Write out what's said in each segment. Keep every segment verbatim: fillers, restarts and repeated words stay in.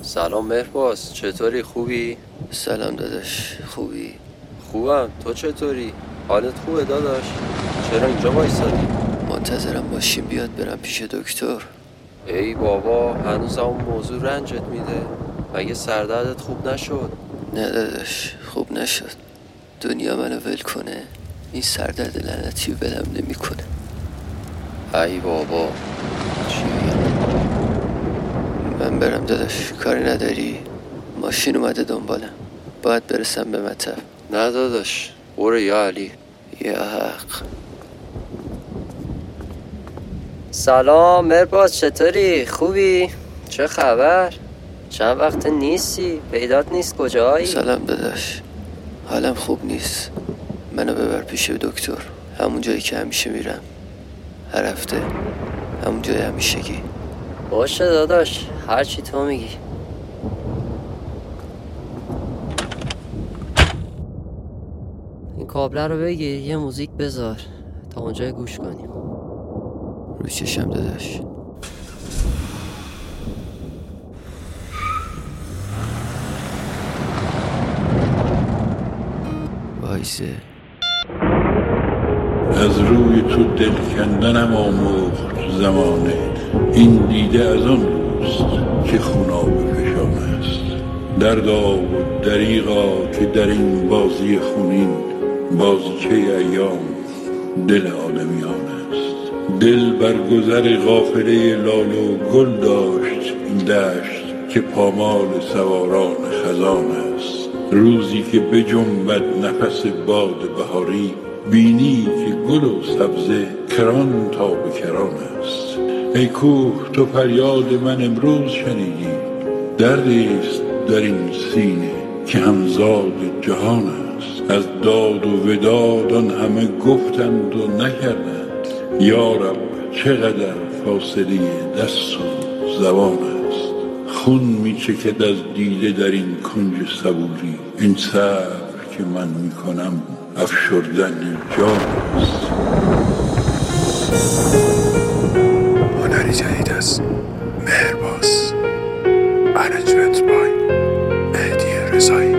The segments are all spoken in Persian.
سلام مهرباز، چطوری؟ خوبی؟ سلام داداش، خوبی؟ خوبم، تو چطوری؟ حالت خوبه داداش؟ چرا اینجا وایسادی؟ منتظرم ماشین بیاد برم پیش دکتر. ای بابا، هنوز اون موضوع رنجت میده؟ مگه سردردت خوب نشد؟ نه داداش، خوب نشد. دنیا منو ول کنه، این سردرد لعنتی ولم نمی کنه. ای بابا، چی بگم؟ من برم داداش، کاری نداری؟ ماشین اومده دنبالم، باید برسم به مطب. نه داداش، برو یا علی. یا حق. سلام مهرباز، چطوری؟ خوبی؟ چه خبر؟ چند وقت نیستی؟ پیدات نیست، کجایی؟ سلام داداش، حالم خوب نیست. منو ببر پیش دکتر، همون جایی که همیشه میرم هر هفته، همون جای همیشگی. باشه داداش، هرچی تو میگی. این کابله رو بگیر، یه موزیک بذار تا اونجا گوش کنیم. رو چشم داداش. وایسه. از روی تو دل کندنم آموخت زمانه، این دیده از آن روست که خوناب فشان است. دردا و دریغا که در این بازی خونین، بازیچه ایام دل آدمیان است. دل بر گذر قافله لال و گل داشت این دشت که پامال سواران خزان است. روزی که بجنبد نفس باد بهاری، بینی که گل و سبزه کران تا به کران است. ای کوه، تو فریاد من امروز شنیدی، دردیست در این سینه که همزاد جهان است. از داد و وداد آن همه گفتند و نکردند، یا رب چقدر فاصله دست و زبان است. خون می چکد از دیده در این کنج صبوری، این صبر که من می کنم افشردن جان است. هنری جدید از مهرباز، ارنجمنت بای مهدی رضایی.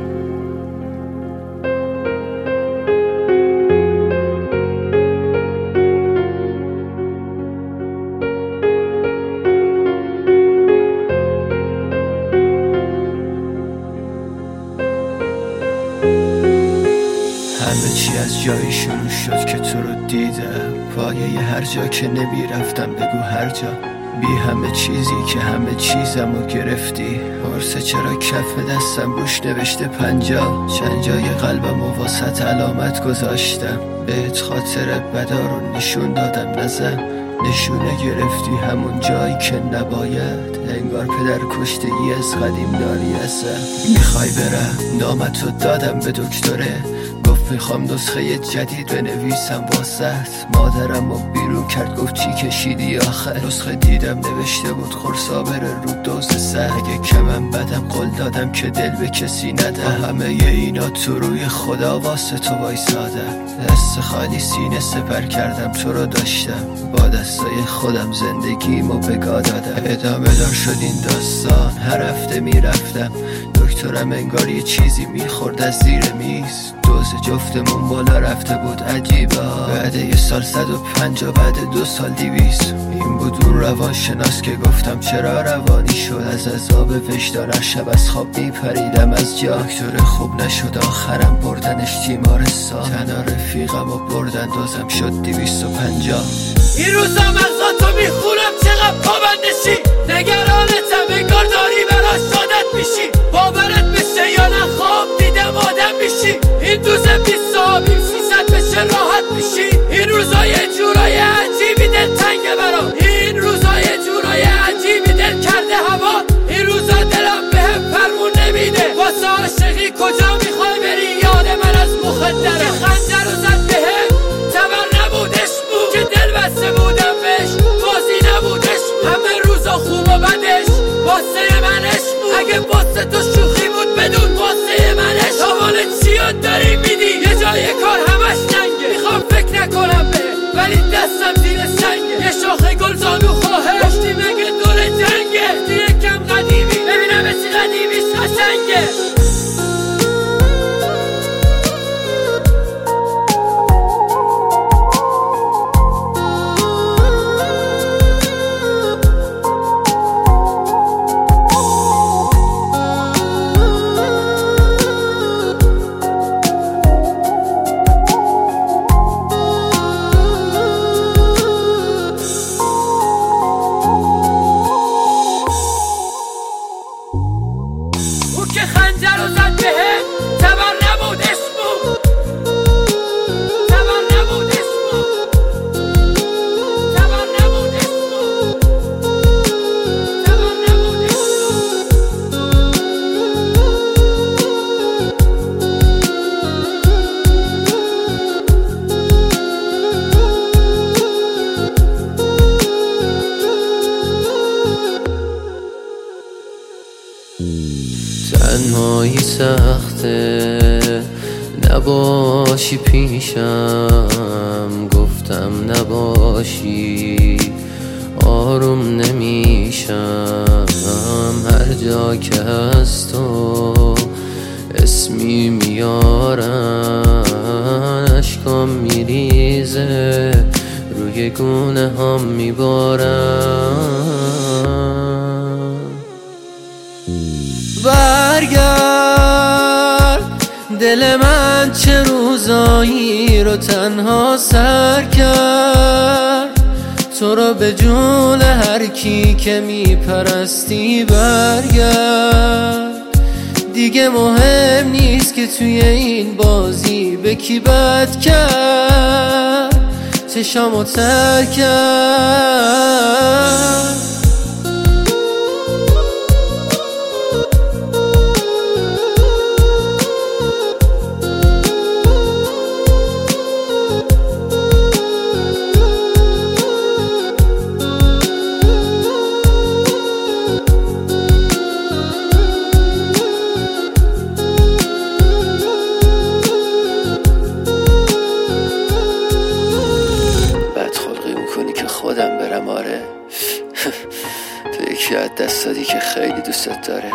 همه چی از جایی شروع شد که تو رو دیدم، پایه هر جا که نمی رفتم بگو هر جا. بی همه چیزی که همه چیزم رو گرفتی، پرسه چرا کف دستم روش نوشته پنجا. چند جای قلبم و واسط علامت گذاشتم، بهت خاطر بدا رو نشون دادم نزن. نشونه گرفتی همون جایی که نباید، انگار پدر کشتگی از قدیم داری ازم. میخوای برم نامتو دادم به دکتره، گفت میخوام نسخه جدید بنویسم واسط. مادرم رو بیرون کرد گفت چی کشیدی آخر، نسخه دیدم نوشته بود خورسا بره رو دوز سر. اگه کمم بدم قول دادم که دل به کسی ندم، همه اینا تو روی خدا واسه تو وایسادم. دست خالی سینه سپر کردم تو رو داشتم، با دستای خودم زندگیمو بگا دادم. ادامه دار شد این داستان، هر هفته میرفتم دکترم، انگار یه چیزی میخورد از زیر میز. دوز جفتمون بالا رفته بود عجیبا، بعد یه سال صد و پنجاه، بعد دو سال دیویست. این بود اون روان شناس که گفتم چرا روانی شد، از عذاب وجدان هر شب از خواب میپریدم از جا. دکتر خوب نشد آخرم بردنش تیمارستان، تنها رفیقم و بردن دوزم شد دیویست و پنجاه. این روزا مغزاتو میخونم چقدر پابندشی، نگرانتم انگار داری براش عادت میشی. باورت بشه یا نه خواب دیدم آدم میشی، این دوز بیست آبیم سیصد بشه راحت میشی. این روزا یه جورای عجیبی دل تنگه برام، این روزا یه جورای عجیبی دل کرده هوا. این روزا دلم بهم فرمون نمیده، واسه عاشقی کجا میخوای بری؟ یاد من از مخت داره، خنجر رو زد بهم تبر نبودش بود که دل بسته بودم بهش، بازی نبودش همه روزا خوب و بدش واسه منش بود. اگه واسه تو شوخی بود بدون واسه منش. حوال چیات داری میدی یه جای کار همش جنگه، میخوام فکر نکنم به ولی دستم زیر سنگه. یه شاخه گل زانو خواهش گفتی مگه دور جنگه، یکم قدیمی ببینم تنهایی سخته نباشی پیشم، گفتم نباشی آروم نمیشم. هر جا که هست تو اسمی میارن، اشکام میریزه روی گونه هم میبارم. برگرد دل من چه روزایی رو تنها سر کرد، تو رو به جون هر کی که میپرستی برگرد. دیگه مهم نیست که توی این بازی به کی بد کرد، چشامو تر کرد. خودم برم. آره تو یکی از دست دادی که خیلی دوستت داره.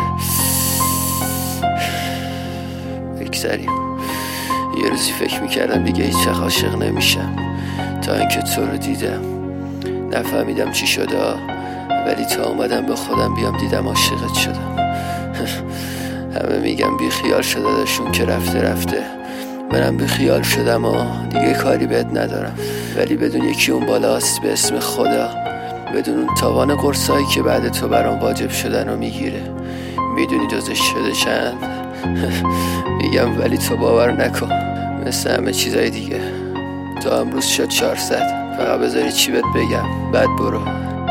بگذاریم. یه روزی فکر میکردم دیگه هیچ وقت عاشق نمیشم، تا اینکه تو رو دیدم. نفهمیدم چی شده، ولی تا اومدم به خودم بیام دیدم عاشقت شدم. همه میگم بی خیال شده داشون که رفته رفته، منم بی خیال شدم و دیگه کاری بهت ندارم. ولی بدون یکی اون بالاست به اسم خدا، بدون اون تاوان قرصایی که بعد تو برام واجب شدن رو میگیره. میدونی دوزش شده چند؟ میگم ولی تو باور نکن، مثل همه چیزای دیگه تا امروز شد چهارصد. فقط بذاری چی بهت بگم بعد برو.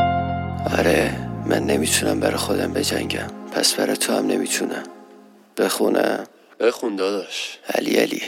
آره من نمیتونم برای خودم بجنگم، پس برای تو هم نمیتونم. بخونم؟ بخون داداش. علی علی.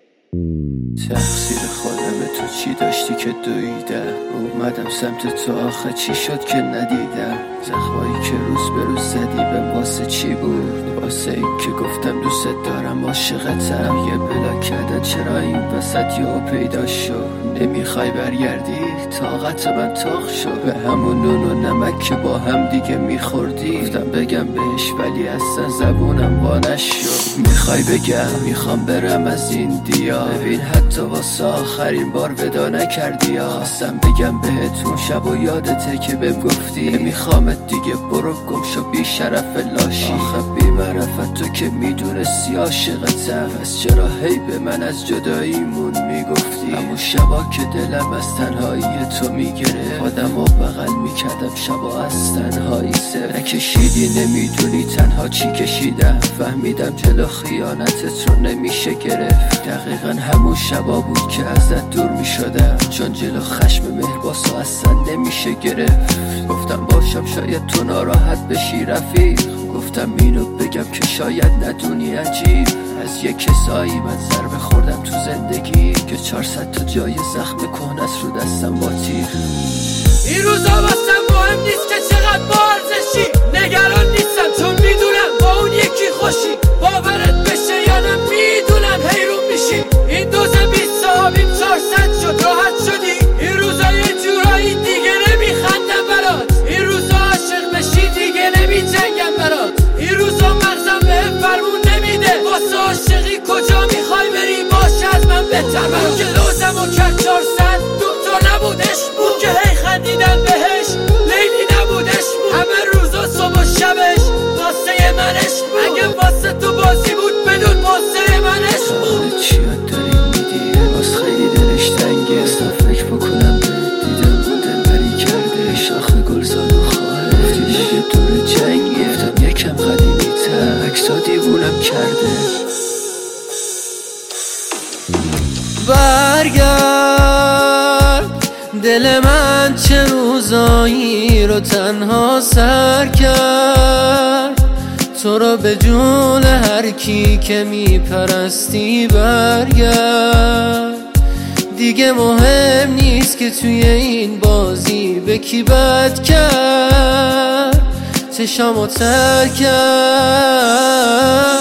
تقصیر خودم، تو چی داشتی که دویدم؟ اومدم سمت تو، آخه چی شد که ندیدم؟ زخمایی که روز به روز زدی به واسه چی بود؟ واسه این که گفتم دوست دارم عاشقتم. یه بلا کردن چرا این وسط یهو پیدا شد؟ نمیخوای برگردی؟ طاقت من تاق شد به همون نون و نمک که با هم دیگه میخوردی. گفتم بگم بهش ولی اصلا زبونم وا نشد. میخوای بگم میخوام برم از این دیا، ببین حتی واسه آخرین بار ودا نکردی. خواستم بگم بهت اون شب و یادته که بهم گفتی نمیخوامت دیگه، برو گم شو بی شرف لاشی. آخه بی معرفت تو که میدونستی عاشقتم، پس چرا هی به من از جداییمون میگفتی؟ همون شبا که دلم از تنهایی تو میگره، خودم و بغل میکردم شبا از تنهایی سر نکشیدی. نمیدونی تنها چی کشیدم، فهمیدم جلو خیانتت رو نمیشه گرفت. دقیقا همون شبا بود که ازت دور میشدم، چون جلو خشم مهرباسو اصلا نمیشه گرفت. گفتم باشم شاید تو ناراحت بشی رفیق، گفتم اینو بگم که شاید ندونی عجیب. از یک کسایی من ضربه خوردم تو زندگی که چهارصد تا جای زخم کهنه رو دستم با تیر. این روزا واسم مهم نیست که چقدر با ارزشی، نگران نیستم چون میدونم با اون یکی خوشی. باورت بشه یا نه میدونم حیرون میشی، این دوزه بیست صحابیم چهارصد شد راحت شدی. این روزا یه جورایی دیگه نمیخندم برات، این روزا عاشق بشی دیگه نمیجنگم برات. این روزا مغزم به فرمون نمیده، واسه عاشقی کجا میخوای بری باشه از من بهتر برات. که لوزم و کرد چهارصد دکتر نبودش بود که هی خندیدم بهش، لیلی نبودش بود همه روزا صبح و شبش. واسه منش بود اگه واسه تو بازی بود بدون واسه منش بود. چی یاد داری میدی؟ باز خیلی دلش تنگه، اصلا فکر بکنم به دیدم اون دلبری کرده. شاخه گلزار و خواهه گفتی نگه دور جنگی، گفتم یکم قدیمی تر عکسا دیوونم کرده. برگرد دل من چه روزایی رو تنها سر کرد، تو رو به جون هر کی که میپرستی برگرد. دیگه مهم نیست که توی این بازی به کی بد کرد، چشامو تر کرد.